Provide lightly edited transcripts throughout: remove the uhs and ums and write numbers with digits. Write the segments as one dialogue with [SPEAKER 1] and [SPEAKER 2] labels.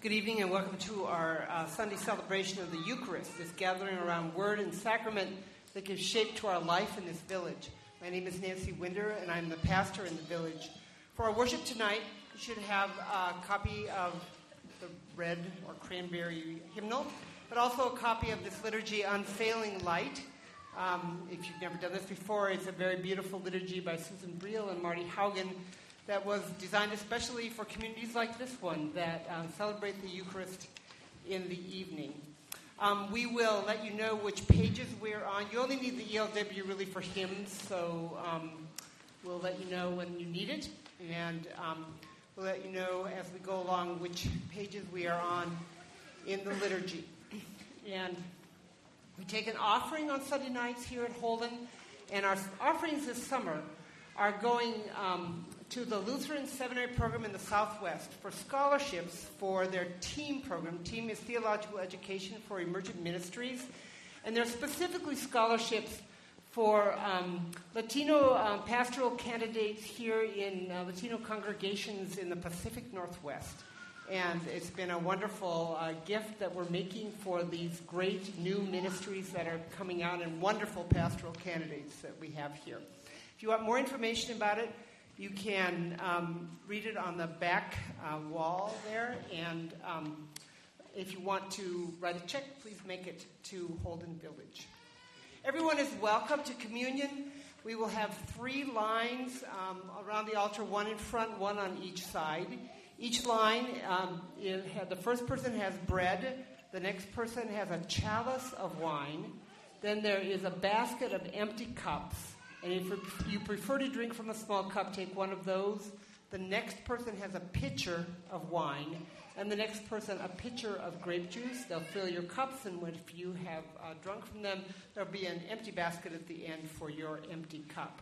[SPEAKER 1] Good evening and welcome to our Sunday celebration of the Eucharist, this gathering around word and sacrament that gives shape to our life in this village. My name is Nancy Winder and I'm the pastor in the village. For our worship tonight, you should have a copy of the red or cranberry hymnal, but also a copy of this liturgy, Unfailing Light. If you've never done this before, it's a very beautiful liturgy by Susan Briel and Marty Haugen that was designed especially for communities like this one that celebrate the Eucharist in the evening. We will let you know which pages we're on. You only need the ELW really for hymns, so we'll let you know when you need it, and we'll let you know as we go along which pages we are on in the liturgy. And we take an offering on Sunday nights here at Holden, and our offerings this summer are going to the Lutheran Seminary program in the Southwest for scholarships for their TEAM program. TEAM is Theological Education for Emergent Ministries. And they're specifically scholarships for Latino pastoral candidates here in Latino congregations in the Pacific Northwest. And it's been a wonderful gift that we're making for these great new ministries that are coming out and wonderful pastoral candidates that we have here. If you want more information about it, you can read it on the back wall there, and if you want to write a check, please make it to Holden Village. Everyone is welcome to communion. We will have 3 lines around the altar, one in front, one on each side. Each line, the first person has bread, the next person has a chalice of wine, then there is a basket of empty cups. And if you prefer to drink from a small cup, take one of those. The next person has a pitcher of wine, and the next person a pitcher of grape juice. They'll fill your cups, and if you have drunk from them, there'll be an empty basket at the end for your empty cup.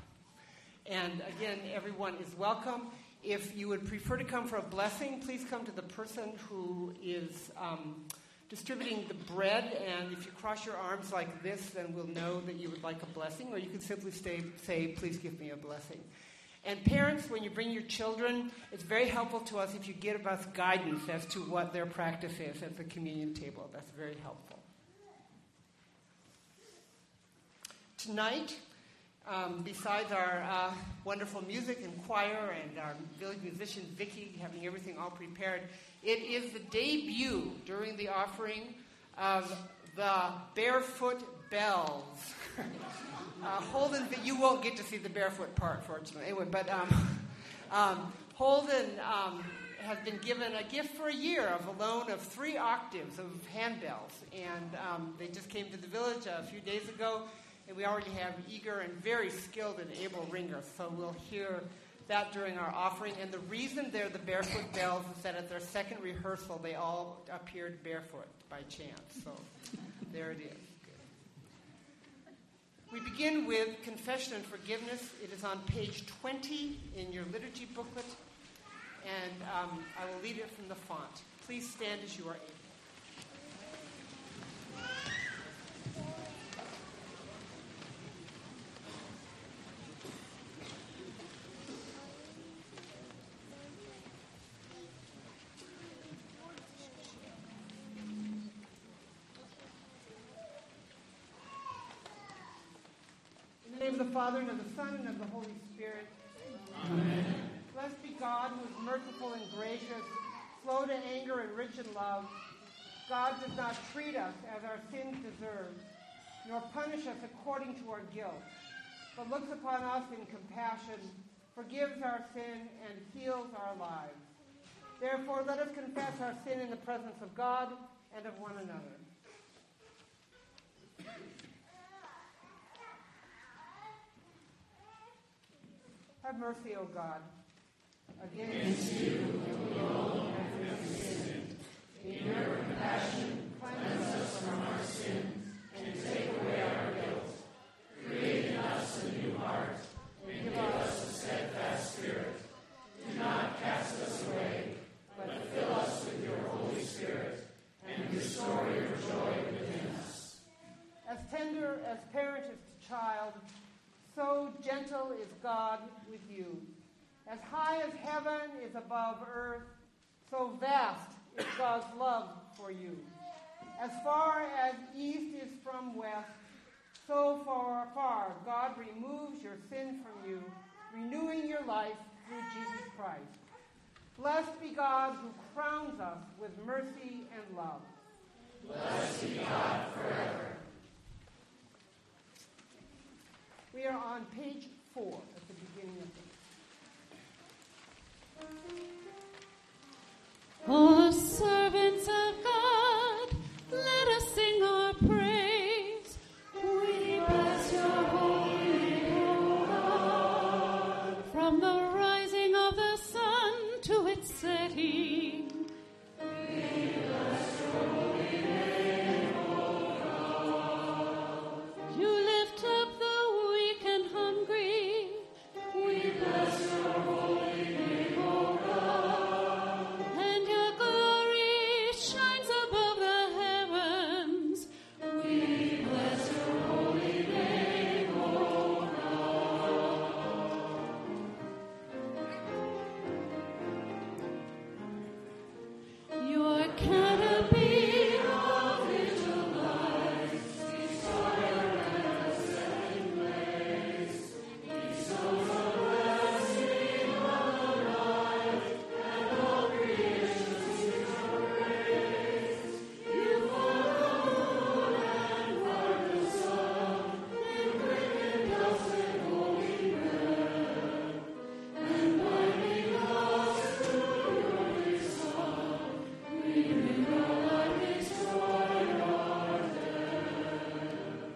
[SPEAKER 1] And again, everyone is welcome. If you would prefer to come for a blessing, please come to the person who is distributing the bread, and if you cross your arms like this, then we'll know that you would like a blessing, or you can simply say, please give me a blessing. And parents, when you bring your children, it's very helpful to us if you give us guidance as to what their practice is at the communion table. That's very helpful. Tonight, besides our wonderful music and choir and our village musician Vicky having everything all prepared, it is the debut during the offering of the Barefoot Bells. Holden, you won't get to see the barefoot part, fortunately. Anyway, but Holden has been given a gift for a year of a loan of 3 octaves of handbells, and they just came to the village a few days ago. And we already have eager and very skilled and able ringers, so we'll hear that during our offering. And the reason they're the Barefoot Bells is that at their second rehearsal, they all appeared barefoot by chance. So there it is. Good. We begin with confession and forgiveness. It is on page 20 in your liturgy booklet, and I will read it from the font. Please stand as you are able. In the name of the Father, and of the Son, and of the Holy Spirit. Amen. Blessed be God, who is merciful and gracious, slow to anger and rich in love. God does not treat us as our sins deserve, nor punish us according to our guilt, but looks upon us in compassion, forgives our sin, and heals our lives. Therefore, let us confess our sin in the presence of God and of one another. Have mercy, O God. Against you alone have we sinned. In your compassion, cleanse us from our sins, and take away our guilt. Create in us a new heart, and give us a steadfast spirit. Do not cast us away, but fill us with your Holy Spirit, and restore your joy within us. As tender as parent is to child, so gentle is God with you. As high as heaven is above earth, so vast is God. God's love for you. As far as east is from west, so far God removes your sin from you, renewing your life through Jesus Christ. Blessed be God who crowns us with mercy and love.
[SPEAKER 2] Blessed be God forever.
[SPEAKER 1] We are on page 4 at the beginning of the
[SPEAKER 3] O servants of God, let us sing our praise. We bless your holy name, O God. From the rising of the sun to its setting, we bless your holy name, O God. You lift up the weak and hungry. We bless your holy name, O God. And your glory shines above the heavens. We bless your holy name, O God. Your canopy of vigil lights, desire and setting place, bestows a blessing on the life, and all creation sings your praise. You form the moon and part the sun, in wicked dust and holy bread, and binding us through your big song, renew your life, destroy our death.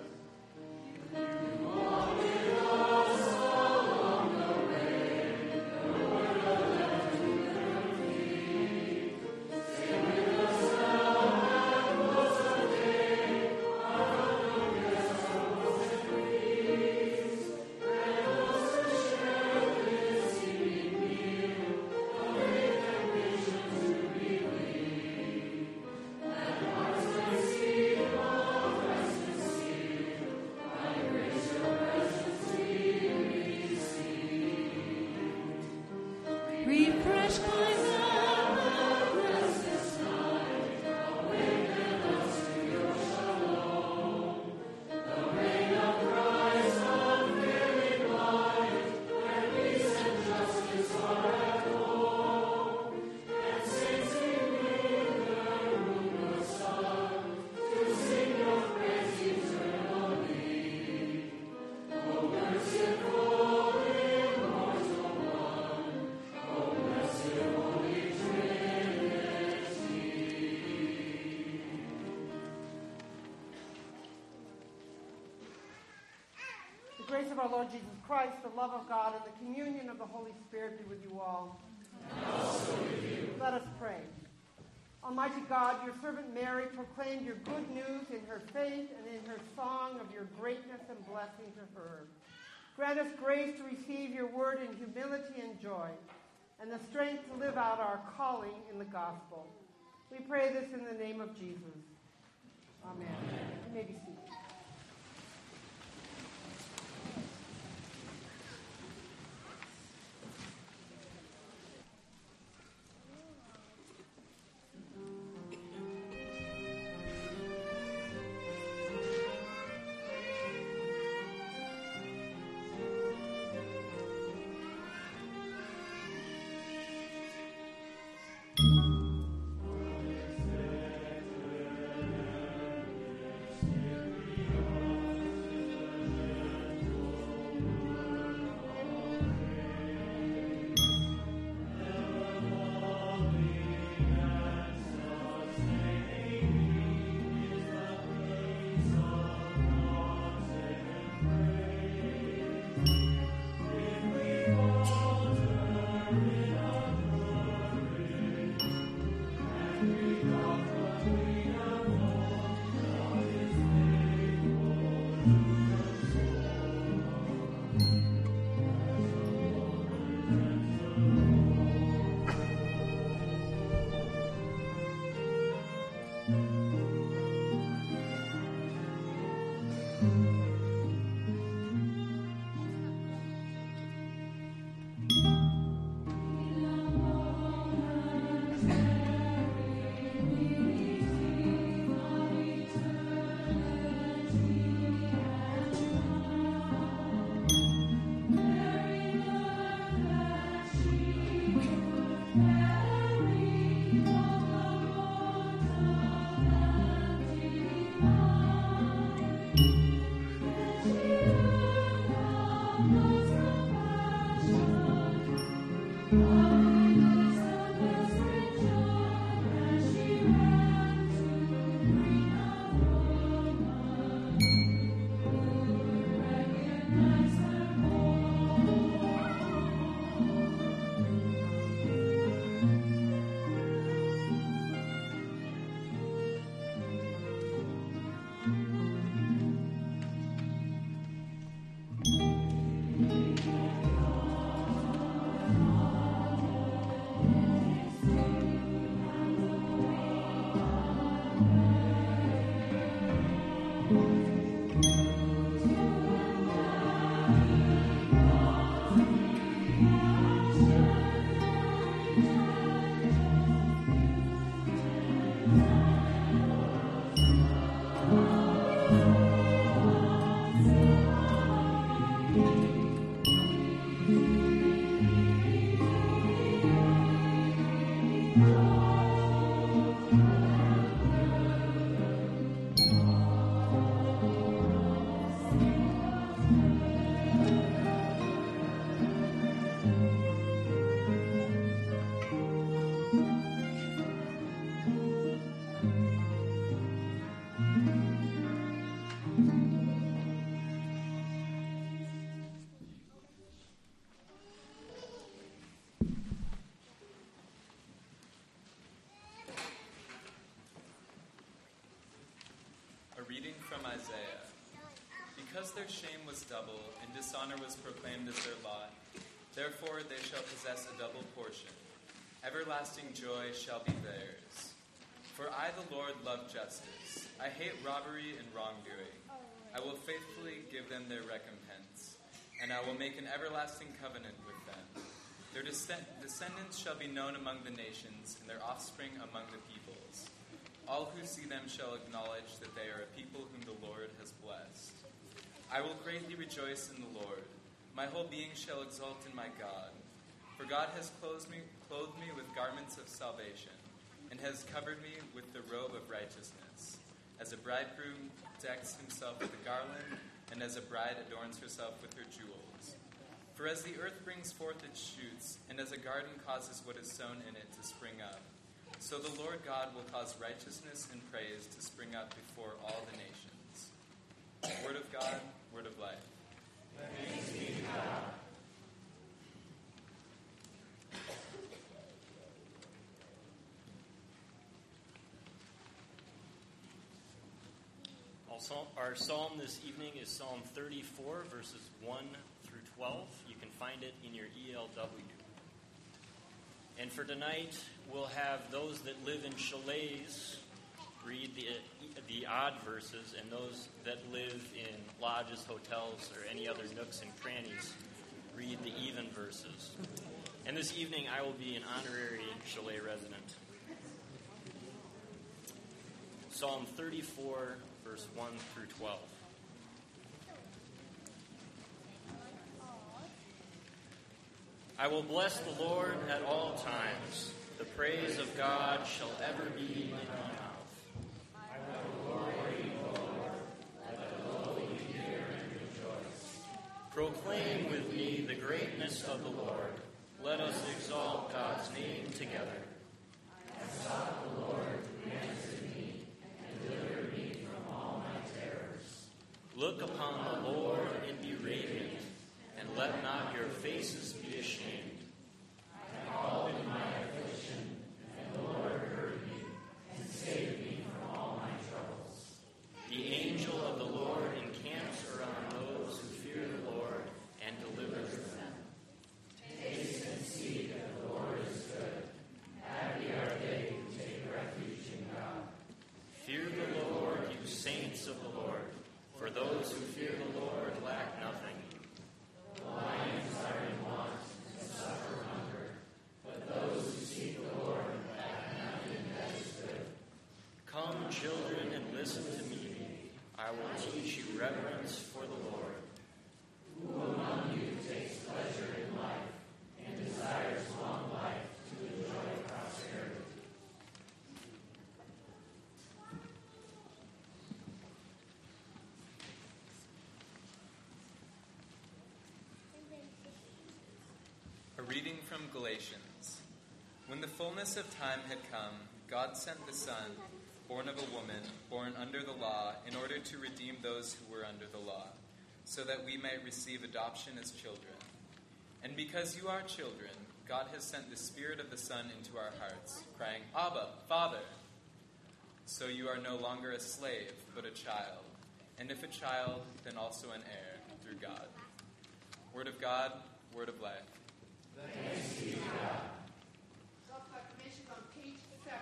[SPEAKER 3] You walk with us along the way, your word a lamp to your feet. Stay with us now and once a day, our welcome guests, our hopes and peace. Grant us to share this evening meal, of faith and patience to be weak. Let hearts receive all Christ conceived, by grace your presence we receive. Refreshed by the restless night, awaken us to your shalom. The reign of Christ, unfailing light, where peace and justice are at home. And saints renew the room of sun, to sing your praise eternally. O merciful, immortal one, O blessed Holy Trinity.
[SPEAKER 1] The grace of our Lord Jesus Christ, the love of God, and the communion of the Holy Spirit be with you all. And also with you. Let us pray. Almighty God, your servant Mary proclaimed your good news in her faith and in her song of your greatness and blessing to her. Grant us grace to receive your word in humility and joy, and the strength to live out our calling in the gospel. We pray this in the name of Jesus. Amen. You may be seated.
[SPEAKER 4] reading from Isaiah. Because their shame was double and dishonor was proclaimed as their lot, therefore they shall possess a double portion. Everlasting joy shall be theirs. For I, the Lord, love justice. I hate robbery and wrongdoing. I will faithfully give them their recompense, and I will make an everlasting covenant with them. Their descendants shall be known among the nations, and their offspring among the peoples. All who see them shall acknowledge that they are a people whom the Lord has blessed. I will greatly rejoice in the Lord. My whole being shall exult in my God. For God has clothed me with garments of salvation, and has covered me with the robe of righteousness. As a bridegroom decks himself with a garland, and as a bride adorns herself with her jewels. For as the earth brings forth its shoots, and as a garden causes what is sown in it to spring up, so the Lord God will cause righteousness and praise to spring up before all the nations. Word of God, word of life.
[SPEAKER 2] Thanks be to God.
[SPEAKER 5] Our psalm this evening is Psalm 34, verses 1 through 12. You can find it in your ELW. And for tonight, we'll have those that live in chalets read the odd verses, and those that live in lodges, hotels, or any other nooks and crannies read the even verses. And this evening, I will be an honorary chalet resident. Psalm 34, verse 1 through 12. I will bless the Lord at all times. The praise of God shall ever be in my mouth. I will glory in the Lord. Let the lowly hear and rejoice. Proclaim with me the greatness of the Lord. Let us exalt God's name together. I sought the Lord who answered me and delivered me from all my terrors. Look upon the Lord and be radiant, and let not your faces be ashamed. I called in my affliction, and the Lord heard me and saved me from all my troubles. The angel of the Lord encamps around those who fear the Lord and delivers them. Taste and see that the Lord is good. Happy are they who take refuge in God. Fear the Lord, you saints of the Lord, for those who fear the Lord lack nothing. The lions are in want and suffer hunger, but those who seek the Lord lack nothing that is good. Come, children, and listen to me. I will teach you reverence for the Lord. Who among you takes pleasure in life and desires long life to enjoy prosperity?
[SPEAKER 4] A reading from Galatians. When the fullness of time had come, God sent the Son, born of a woman, born under the law, in order to redeem those who were under the law, so that we might receive adoption as children. And because you are children, God has sent the Spirit of the Son into our hearts, crying, Abba, Father! So you are no longer a slave, but a child. And if a child, then also an heir through God. Word of God, word of life.
[SPEAKER 2] Thanks be to God.
[SPEAKER 1] Self-proclamation on page 7.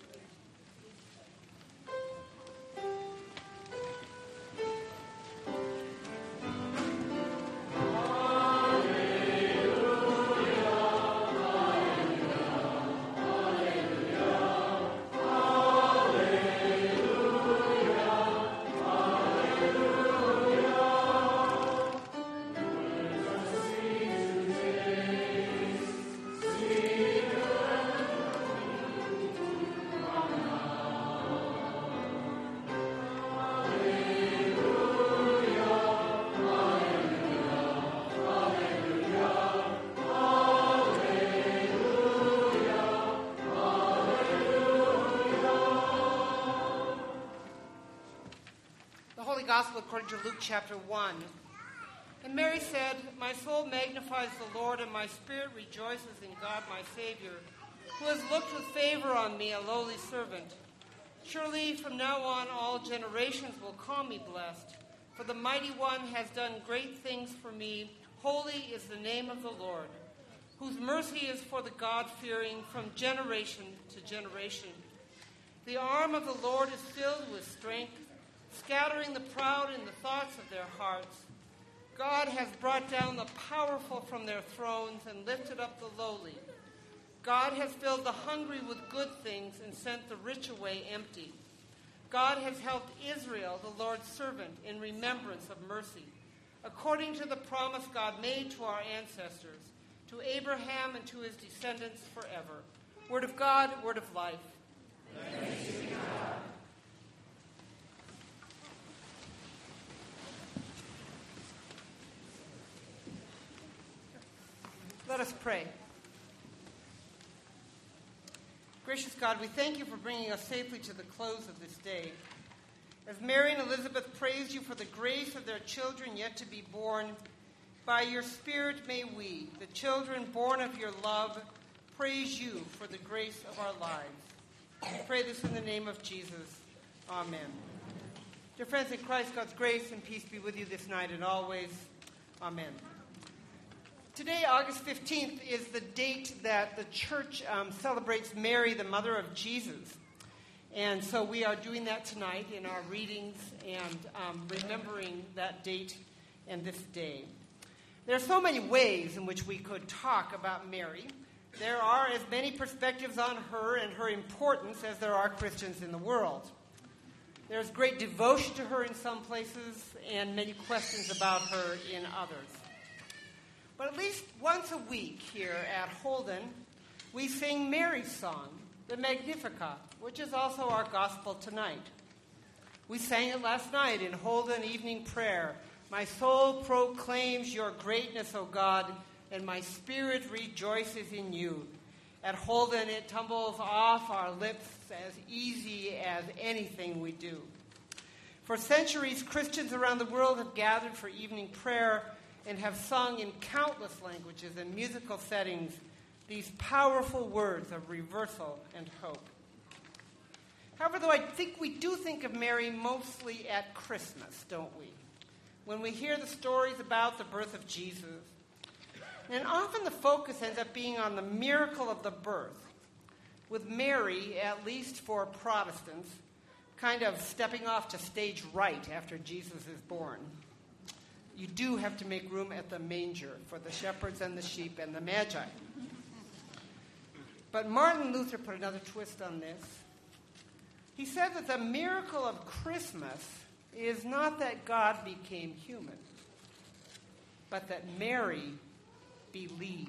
[SPEAKER 1] Gospel according to Luke chapter 1. And Mary said, My soul magnifies the Lord, and my spirit rejoices in God my Savior, who has looked with favor on me, a lowly servant. Surely from now on all generations will call me blessed, for the Mighty One has done great things for me. Holy is the name of the Lord, whose mercy is for the God-fearing from generation to generation. The arm of the Lord is filled with strength, scattering the proud in the thoughts of their hearts. God has brought down the powerful from their thrones and lifted up the lowly. God has filled the hungry with good things and sent the rich away empty. God has helped Israel, the Lord's servant, in remembrance of mercy, according to the promise God made to our ancestors, to Abraham and to his descendants forever. Word of God, word of life.
[SPEAKER 2] Thanks be to God.
[SPEAKER 1] Let us pray. Gracious God, we thank you for bringing us safely to the close of this day. As Mary and Elizabeth praised you for the grace of their children yet to be born, by your Spirit may we, the children born of your love, praise you for the grace of our lives. We pray this in the name of Jesus. Amen. Dear friends in Christ, God's grace and peace be with you this night and always. Amen. Today, August 15th, is the date that the church celebrates Mary, the mother of Jesus. And so we are doing that tonight in our readings and remembering that date and this day. There are so many ways in which we could talk about Mary. There are as many perspectives on her and her importance as there are Christians in the world. There's great devotion to her in some places and many questions about her in others. But at least once a week here at Holden, we sing Mary's song, the Magnificat, which is also our gospel tonight. We sang it last night in Holden evening prayer. My soul proclaims your greatness, O God, and my spirit rejoices in you. At Holden, it tumbles off our lips as easy as anything we do. For centuries, Christians around the world have gathered for evening prayer and have sung in countless languages and musical settings these powerful words of reversal and hope. However, though I think we do think of Mary mostly at Christmas, don't we? When we hear the stories about the birth of Jesus. And often the focus ends up being on the miracle of the birth, with Mary, at least for Protestants, kind of stepping off to stage right after Jesus is born. You do have to make room at the manger for the shepherds and the sheep and the magi. But Martin Luther put another twist on this. He said that the miracle of Christmas is not that God became human, but that Mary believed.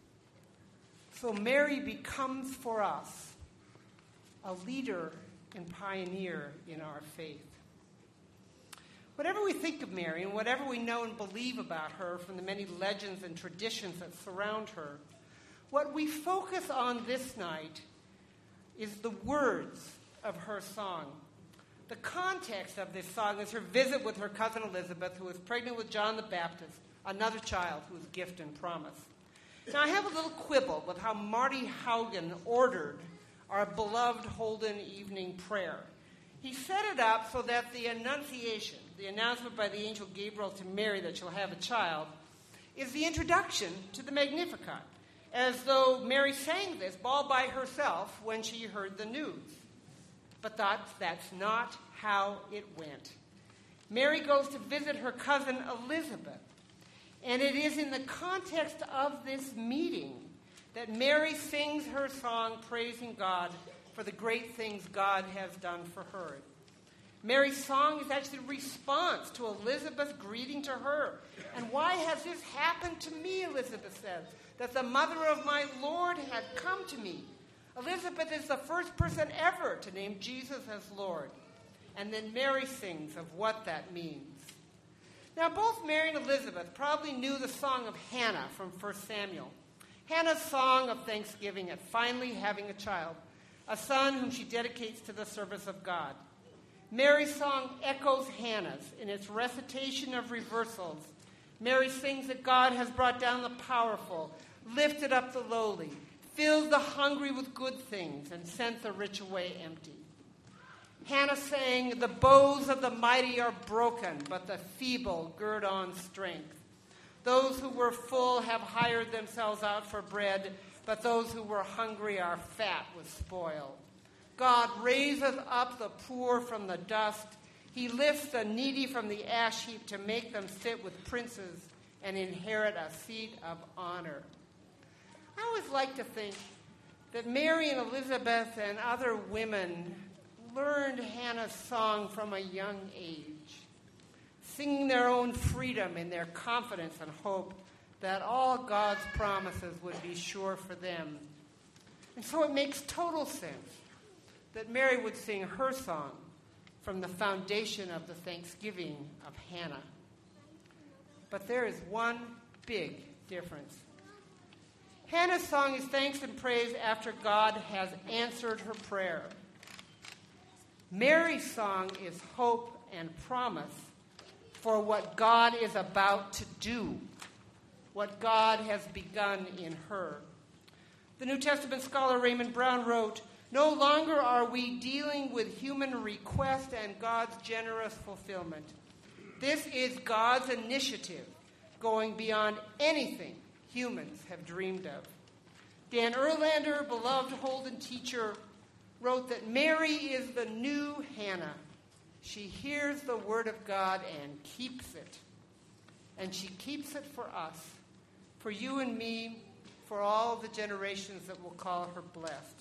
[SPEAKER 1] So Mary becomes for us a leader and pioneer in our faith. Whatever we think of Mary and whatever we know and believe about her from the many legends and traditions that surround her, what we focus on this night is the words of her song. The context of this song is her visit with her cousin Elizabeth, who was pregnant with John the Baptist, another child whose gift and promise. Now, I have a little quibble with how Marty Haugen ordered our beloved Holden evening prayer. He set it up so that the Annunciation, the announcement by the angel Gabriel to Mary that she'll have a child, is the introduction to the Magnificat, as though Mary sang this all by herself when she heard the news. But that's not how it went. Mary goes to visit her cousin Elizabeth, and it is in the context of this meeting that Mary sings her song praising God for the great things God has done for her. Mary's song is actually a response to Elizabeth's greeting to her. And why has this happened to me, Elizabeth says, that the mother of my Lord had come to me? Elizabeth is the first person ever to name Jesus as Lord. And then Mary sings of what that means. Now, both Mary and Elizabeth probably knew the song of Hannah from 1 Samuel. Hannah's song of thanksgiving at finally having a child, a son whom she dedicates to the service of God. Mary's song echoes Hannah's in its recitation of reversals. Mary sings that God has brought down the powerful, lifted up the lowly, filled the hungry with good things, and sent the rich away empty. Hannah sang, "The bows of the mighty are broken, but the feeble gird on strength. Those who were full have hired themselves out for bread, but those who were hungry are fat with spoil. God raiseth up the poor from the dust. He lifts the needy from the ash heap to make them sit with princes and inherit a seat of honor." I always like to think that Mary and Elizabeth and other women learned Hannah's song from a young age, singing their own freedom in their confidence and hope that all God's promises would be sure for them. And so it makes total sense that Mary would sing her song from the foundation of the thanksgiving of Hannah. But there is one big difference. Hannah's song is thanks and praise after God has answered her prayer. Mary's song is hope and promise for what God is about to do, what God has begun in her. The New Testament scholar Raymond Brown wrote, "No longer are we dealing with human request and God's generous fulfillment. This is God's initiative, going beyond anything humans have dreamed of." Dan Erlander, beloved Holden teacher, wrote that Mary is the new Hannah. She hears the word of God and keeps it. And she keeps it for us, for you and me, for all the generations that will call her blessed.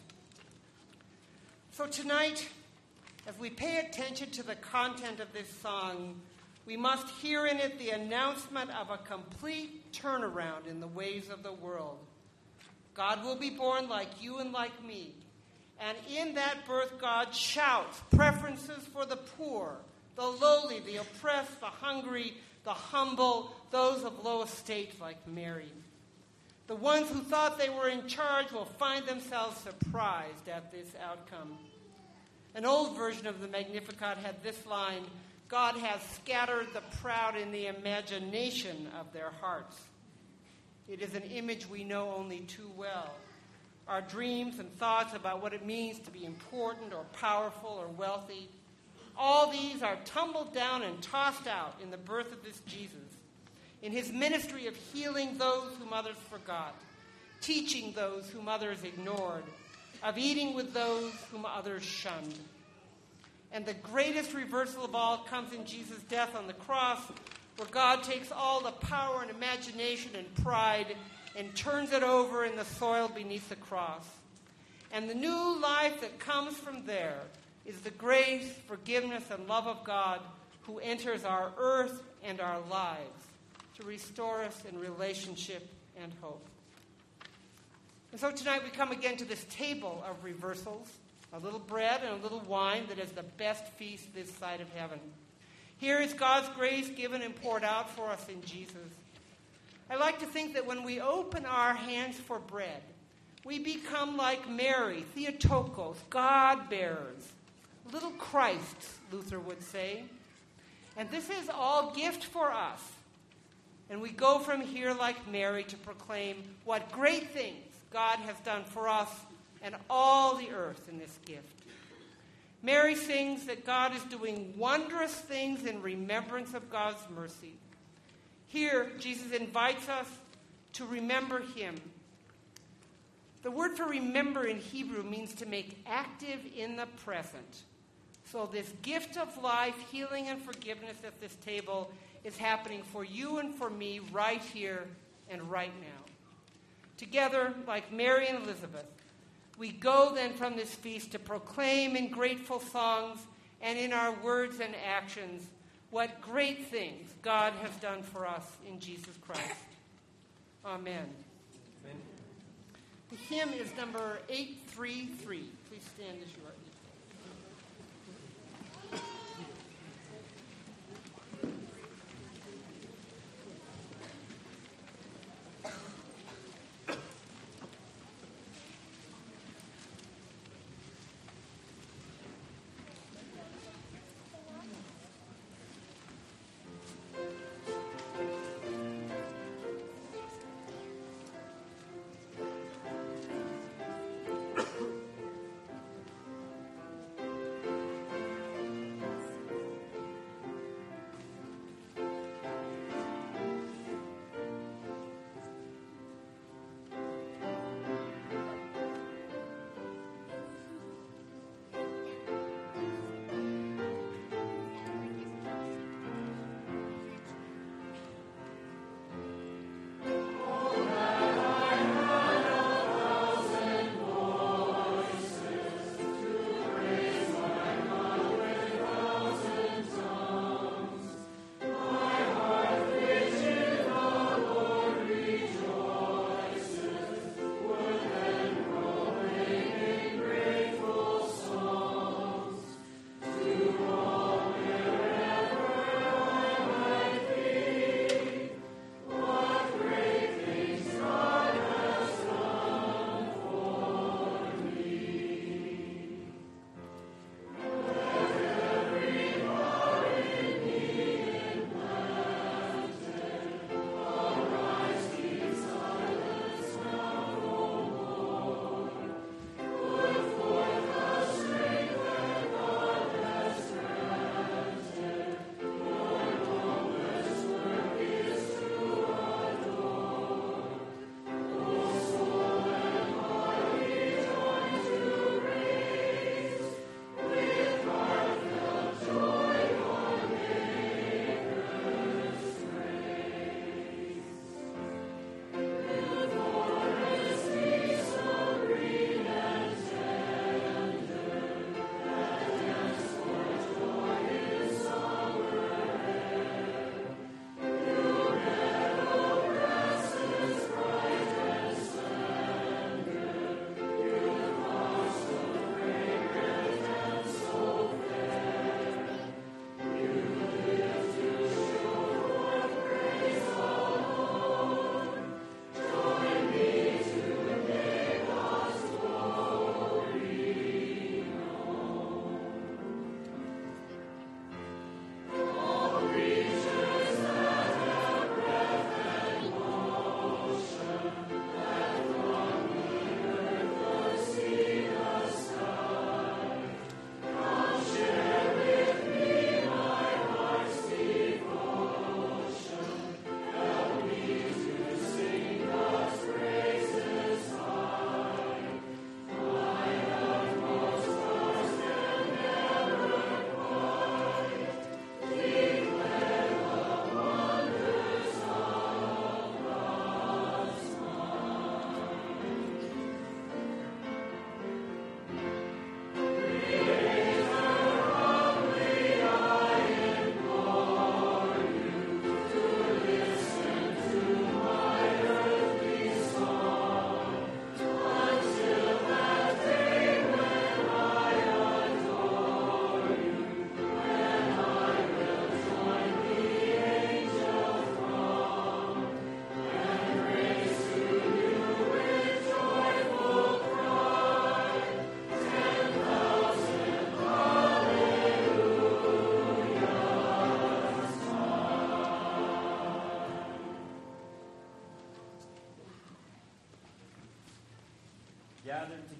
[SPEAKER 1] So tonight, as we pay attention to the content of this song, we must hear in it the announcement of a complete turnaround in the ways of the world. God will be born like you and like me. And in that birth, God shouts preferences for the poor, the lowly, the oppressed, the hungry, the humble, those of low estate like Mary. The ones who thought they were in charge will find themselves surprised at this outcome. An old version of the Magnificat had this line, "God has scattered the proud in the imagination of their hearts." It is an image we know only too well. Our dreams and thoughts about what it means to be important or powerful or wealthy, all these are tumbled down and tossed out in the birth of this Jesus, in his ministry of healing those whom others forgot, teaching those whom others ignored, of eating with those whom others shunned. And the greatest reversal of all comes in Jesus' death on the cross, where God takes all the power and imagination and pride and turns it over in the soil beneath the cross. And the new life that comes from there is the grace, forgiveness, and love of God who enters our earth and our lives to restore us in relationship and hope. And so tonight we come again to this table of reversals, a little bread and a little wine that is the best feast this side of heaven. Here is God's grace given and poured out for us in Jesus. I like to think that when we open our hands for bread, we become like Mary, Theotokos, God-bearers, little Christs, Luther would say. And this is all gift for us. And we go from here like Mary to proclaim what great things God has done for us and all the earth in this gift. Mary sings that God is doing wondrous things in remembrance of God's mercy. Here, Jesus invites us to remember him. The word for remember in Hebrew means to make active in the present. So this gift of life, healing, and forgiveness at this table is happening for you and for me right here and right now. Together, like Mary and Elizabeth, we go then from this feast to proclaim in grateful songs and in our words and actions what great things God has done for us in Jesus Christ. Amen.
[SPEAKER 2] Amen.
[SPEAKER 1] The hymn is number 833. Please stand as you are.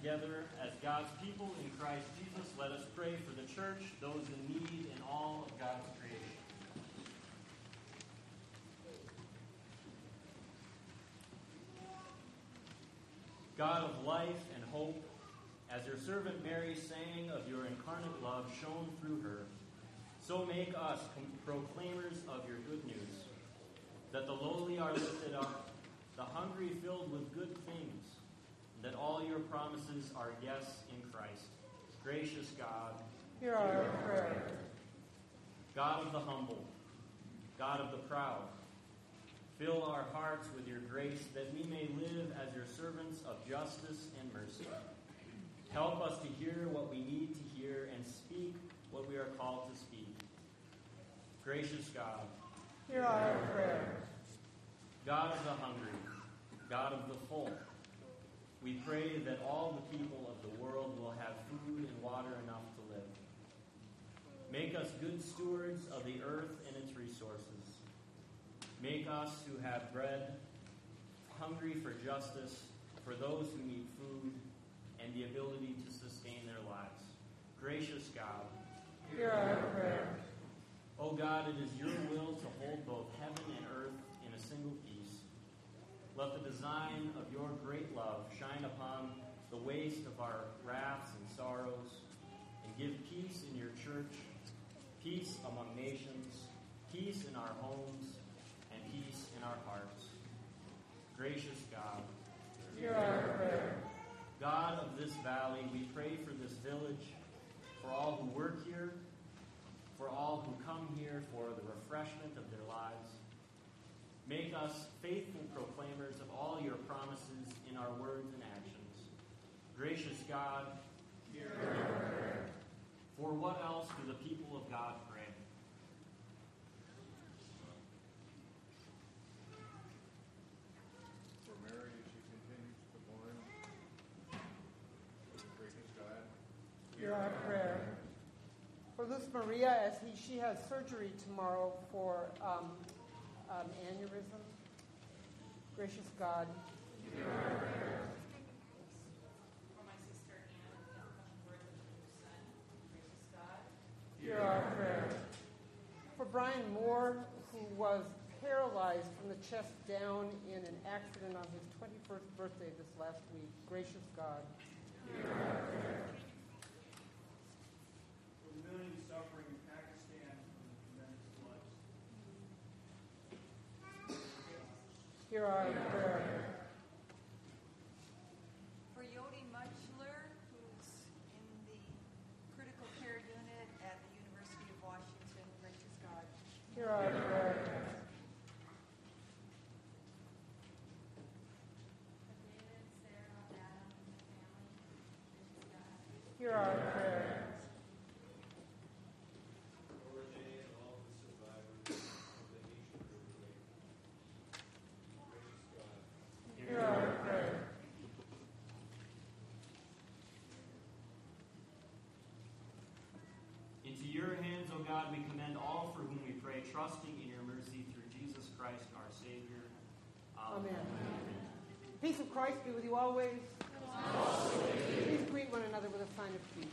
[SPEAKER 5] together as God's people in Christ Jesus, let us pray for the church, those in need, and all of God's creation. God of life and hope, as your servant Mary sang of your incarnate love shown through her, so make us proclaimers of your good news, that the lowly are lifted up, the hungry filled with good things, and that all your promises are yes in Christ. Gracious God,
[SPEAKER 1] hear our prayer.
[SPEAKER 5] God of the humble, God of the proud, fill our hearts with your grace that we may live as your servants of justice and mercy. Help us to hear what we need to hear and speak what we are called to speak. Gracious God,
[SPEAKER 1] hear our prayer.
[SPEAKER 5] God of the hungry, God of the full, we pray that all the people of the world will have food and water enough to live. Make us good stewards of the earth and its resources. Make us who have bread, hungry for justice, for those who need food, and the ability to sustain their lives. Gracious God,
[SPEAKER 1] hear our prayer.
[SPEAKER 5] O God, it is your will to hold both heaven and earth in a single piece. Let the design of your great love shine upon the waste of our wraths and sorrows, and give peace in your church, peace among nations, peace in our homes, and peace in our hearts. Gracious God,
[SPEAKER 1] hear our prayer.
[SPEAKER 5] God of this valley, we pray for this village, for all who work here, for all who come here for the refreshment of their lives. Make us faithful proclaimers of all your promises in our words and actions. Gracious God, hear our prayer. For what else do the people of God pray?
[SPEAKER 2] For Mary, as she continues to mourn. Gracious God,
[SPEAKER 1] Hear our prayer. For Luz Maria, as she has surgery tomorrow for aneurysm. Gracious God, hear our prayer.
[SPEAKER 3] For my sister Anne, who has come birth of a new son. Gracious God,
[SPEAKER 1] Hear our prayer. For Brian Moore, who was paralyzed from the chest down in an accident on his 21st birthday this last week. Gracious God, hear our prayer.
[SPEAKER 6] For the millions suffering in Pakistan from the tremendous floods.
[SPEAKER 1] Hear our prayer.
[SPEAKER 7] For Yodi Muchler, who's in the critical care unit at the University of Washington. Gracious God,
[SPEAKER 1] Hear our prayer.
[SPEAKER 3] David, Sarah, Adam, and the family. Gracious God,
[SPEAKER 1] Hear our prayer.
[SPEAKER 8] For Renee and all the survivors of the Haitian earthquake. Gracious God,
[SPEAKER 1] Hear our prayer.
[SPEAKER 5] Into your hands, O God, we commend all for whom we pray, trusting in your mercy through Jesus Christ, our Savior.
[SPEAKER 1] Amen. Peace of Christ be with you always. Please greet one another with a sign of peace.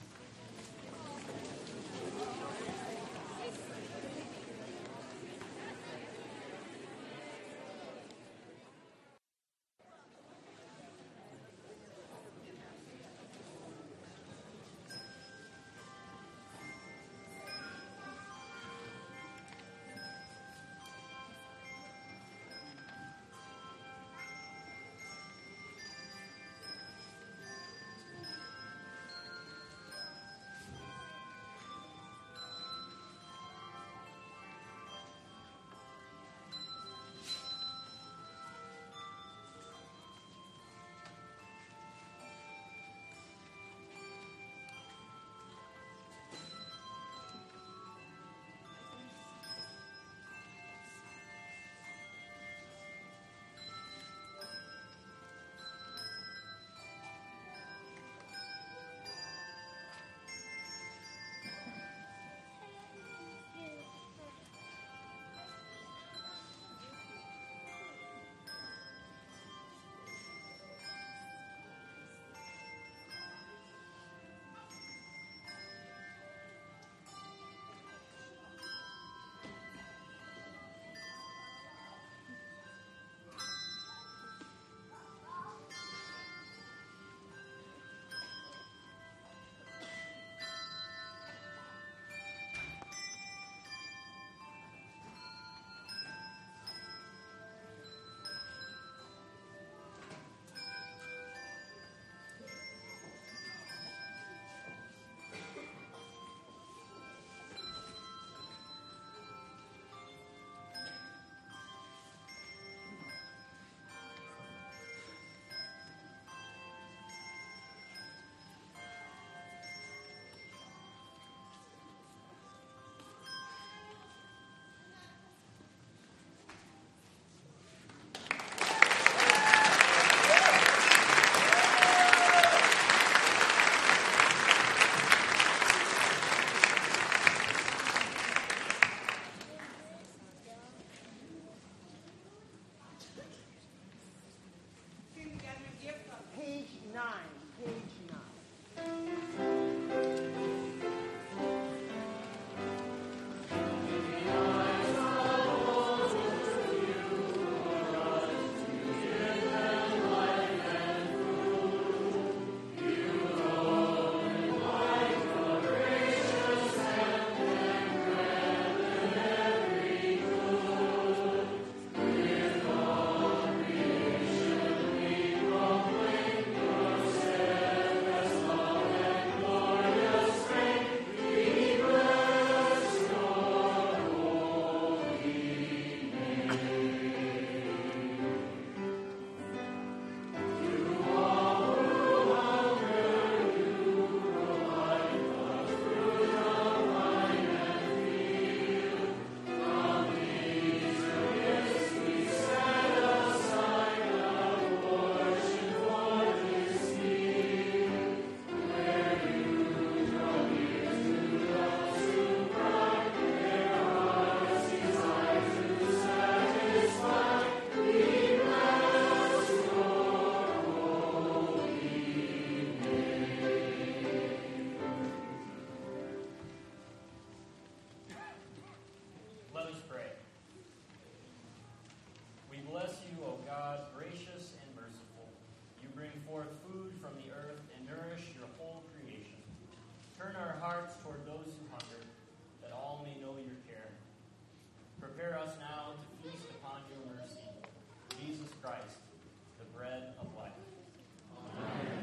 [SPEAKER 5] toward those who hunger, that all may know your care. Prepare us now to feast upon your mercy. Jesus Christ, the bread of life.
[SPEAKER 1] Amen.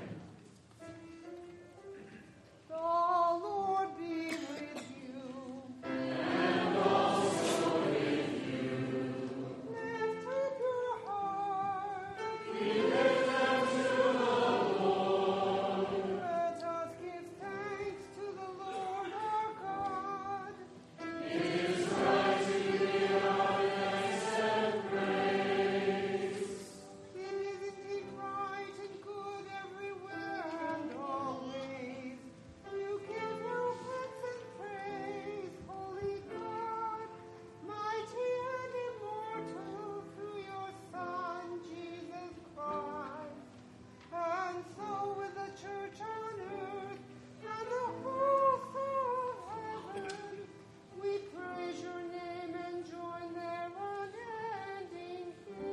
[SPEAKER 1] The Lord be with you.
[SPEAKER 3] And also with you.
[SPEAKER 1] Lift up your hearts.
[SPEAKER 3] We lift them to the Lord.
[SPEAKER 1] Let us give thanks to the Lord our God.
[SPEAKER 3] It is right to give our thanks and praise.
[SPEAKER 1] It is indeed right and good everywhere and always. You give your thanks and praise, Holy God, mighty and immortal, through your Son, Jesus Christ. And so with the church on earth and the hosts of heaven, we praise your name and join their unending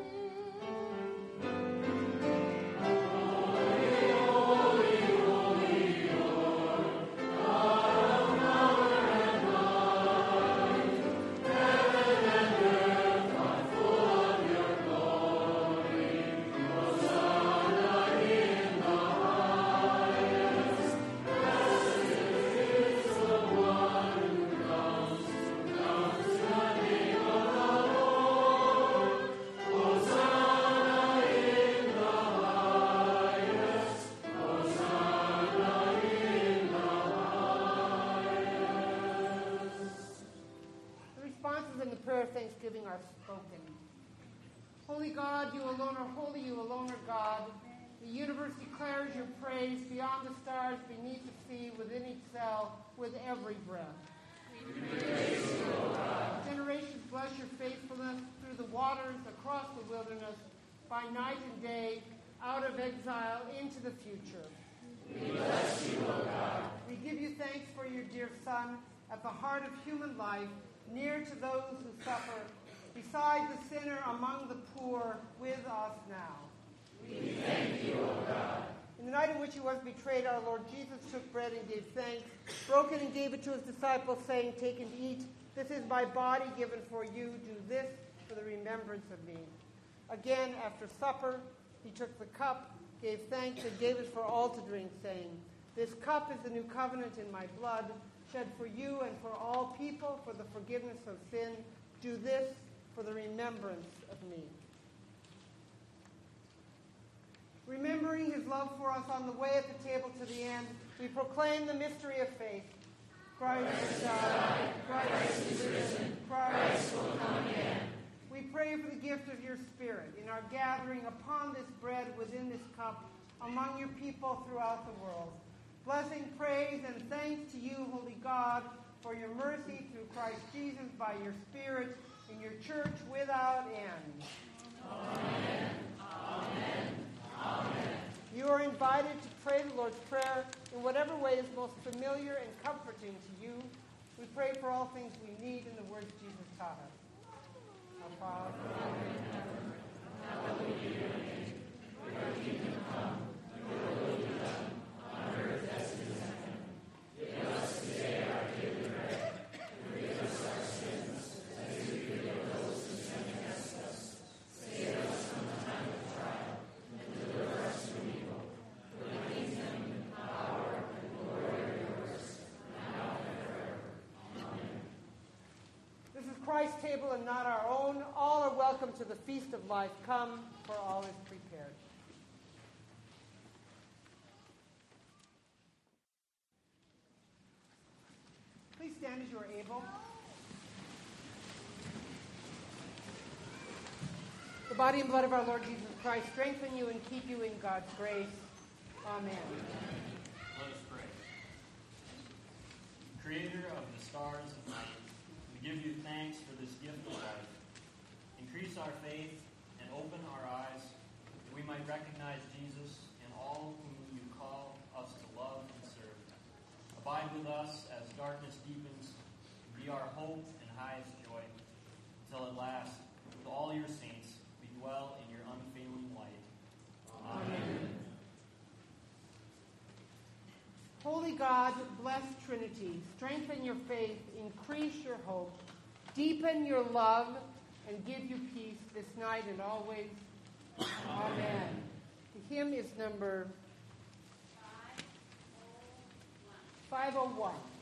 [SPEAKER 1] The responses in the prayer of thanksgiving are spoken. Holy God, you alone are holy, you alone are God. The universe declares your praise beyond the stars, beneath the sea, within each cell, with every breath. Generations bless your faithfulness through the waters, across the wilderness, by night and day, out of exile into the future.
[SPEAKER 3] We bless you, O God.
[SPEAKER 1] We give you thanks for your dear Son, at the heart of human life, near to those who suffer, beside the sinner, among the poor, with us now.
[SPEAKER 3] We thank you, O God.
[SPEAKER 1] In the night in which he was betrayed, our Lord Jesus took bread and gave thanks, broke it and gave it to his disciples, saying, "Take and eat. This is my body given for you. Do this for the remembrance of me." Again, after supper, he took the cup, gave thanks, and gave it for all to drink, saying, "This cup is the new covenant in my blood, shed for you and for all people for the forgiveness of sin. Do this for the remembrance of me." Remembering his love for us on the way at the table to the end, we proclaim the mystery of faith. Christ died, Christ is risen, Christ will come again. We pray for the gift of your Spirit in our gathering upon this bread within this cup among your people throughout the world. Blessing, praise, and thanks to you, Holy God, for your mercy through Christ Jesus by your Spirit in your church without end.
[SPEAKER 3] Amen. Amen. Amen.
[SPEAKER 1] You are invited to pray the Lord's Prayer in whatever way is most familiar and comforting to you. We pray for all things we need in the words Jesus taught us. Our Father,
[SPEAKER 3] hallowed be your name. Your kingdom come, your will be done, on earth as it is in heaven. Give us today our daily bread. Forgive us our sins, as we forgive those who sin against us. Save us from the time of trial, and deliver us from evil. For the kingdom, and power, and glory are yours, now and forever. Amen.
[SPEAKER 1] this is Christ's table and not our own. All are welcome to the feast of life. Come, for all is prepared. Please stand as you are able. The body and blood of our Lord Jesus Christ strengthen you and keep you in God's grace. Amen.
[SPEAKER 5] Let us pray. Creator of the stars and night, we give you thanks for this gift of life. Increase our faith and open our eyes that we might recognize Jesus in all whom you call us to love and serve. Abide with us as darkness deepens, and be our hope and highest joy, until at last, with all your saints, we dwell in your unfailing light. Amen.
[SPEAKER 1] Holy God, blessed Trinity, strengthen your faith, increase your hope, deepen your love, and give you peace this night and always. Amen. The hymn is number 501.